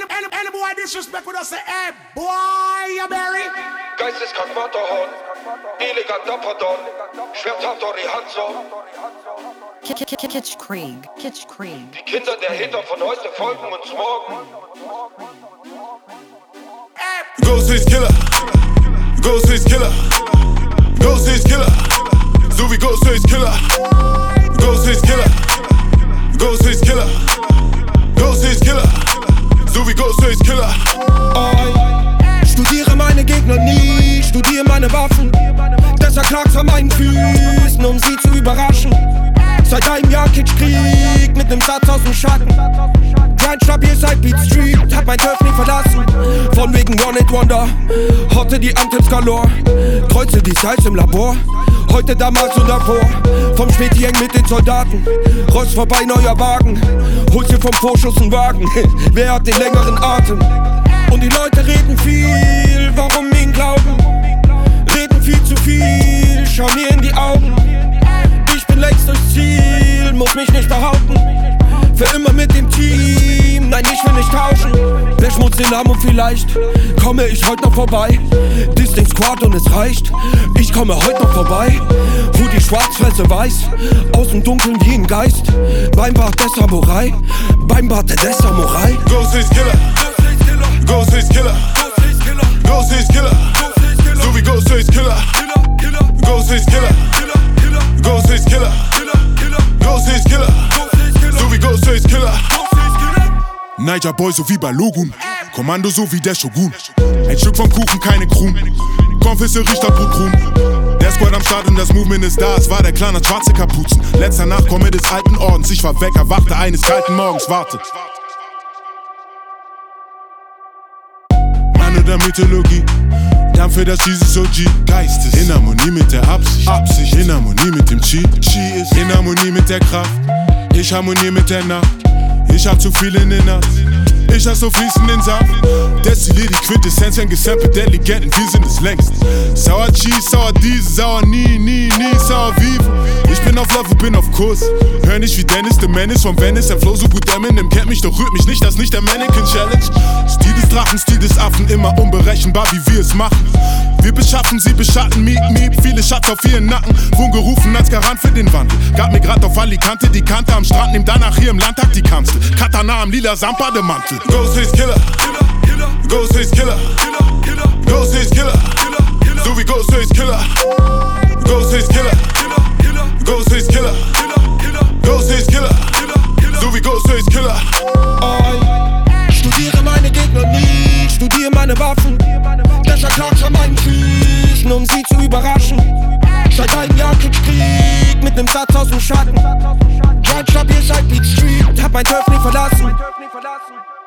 Any boy disrespect with us say, hey, boy, you berry. Geisteskrank Matterhorn, eleganter Pardon, schwerthaft die Hand so. Kitschkrieg. Die Kinder der Hater von heute folgen uns morgen. Ghostface Killer, Ghostface Killer, Ghostface Killer, so wie Ghostface Killer, Ghostface Killer, Ghostface Killer, Ghostface Killer, so wie Ghostface Killer. Studiere meine Gegner nie, studiere meine Waffen. Deshalb klagt's an meinen Füßen, um sie zu überraschen. Seit einem Jahr Kitschkrieg mit nem Satz aus dem Schatten. Grind stabil seit Beat Street, hab mein Turf nie verlassen. Von wegen One Hit Wonder, hotte die Anthems galore. Kreuze die Styles im Labor, heute, damals und davor. Vom Späti eng mit den Soldaten, rollst vorbei, neuer Wagen. Holst dir vom Vorschuss einen Wagen, wer hat den längeren Atem? Und die Leute reden viel, warum ihnen glauben? Reden viel zu viel, schau mir in die Augen. Ich bin längst durchs Ziel, muss mich nicht behaupten. Für immer mit dem Team, nein, ich will nicht tauschen. Wer schmutzt den Arm und vielleicht komme ich heute noch vorbei. Distinct Squad und es reicht, ich komme heute noch vorbei. Wo die Schwarzfresse weiß, aus dem Dunkeln wie ein Geist. Beim Bart der Samurai, beim Bart der Samurai. Ghostface Killer, Ghostface Killer, Ghostface Killer, so wie Ghostface Killer, Ghostface Killer, Ghostface Killer, Ghostface Killer, so wie Ghostface Killer. Niger Boy so wie bei Logun, Kommando so wie der Shogun. Ein Stück vom Kuchen, keine Krumen. Konfessorie statt Brotruhen. Der Squad am Start und das Movement ist da. Es war der Clan, hat schwarze Kapuzen. Letzter Nachkomme des alten Ordens. Ich war weg, erwachte eines kalten Morgens. Warte. Mann oder Mythologie. Dampfe das Jesus OG. Geistes in Harmonie mit der Absicht. In Harmonie mit dem Chi. Chi ist in Harmonie mit der Kraft. Ich harmoniere mit der Nacht. Ich hab zu viel in den Nacht. Ich hab so fließenden Saft. Destillier die Quintessenz, wenn gesampelt der Legenden, wir sind es längst. Sauer Cheese, sauer Diesel, sauer nie, sauer Vive. Ich bin auf Love, bin auf Kurs. Hör nicht wie Dennis, the Menace von Venice. Der Flow so gut Eminem kennt mich, doch rührt mich nicht, das nicht der Mannequin Challenge. Stil des Drachen, Stil des Affen, immer unberechenbar, wie wir es machen. Wir beschaffen, sie beschatten, miep, viele Schatz auf ihren Nacken. Wurden gerufen als Garant für den Wandel. Gab mir grad auf Alicante die Kante am Strand, nehm danach hier im Landtag die Kanzel. Katana am lila Samtbademantel. Ghostface Killer, Ghostface Killer, Ghostface Killer, so wie Ghostface Killer, Ghostface Killer, Ghostface Killer, Ghostface Killer, so wie Ghostface Killer. Studiere meine Gegner nie, studiere meine Waffen. Deshalb klagt's an meinen Füßen, um sie zu überraschen. Seit einem Jahr Kitschkrieg mit nem Satz aus dem Schatten. Grind stabil seit Beat Street, hab mein Turf nie verlassen.